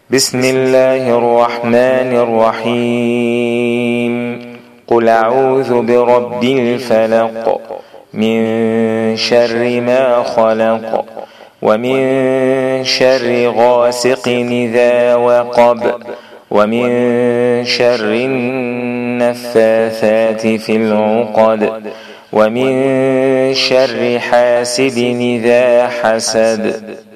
بسم الله الرحمن الرحيم. قل أعوذ برب الفلق من شر ما خلق ومن شر غاسق إذا وقب ومن شر النفاثات في العقد ومن شر حاسد إذا حسد.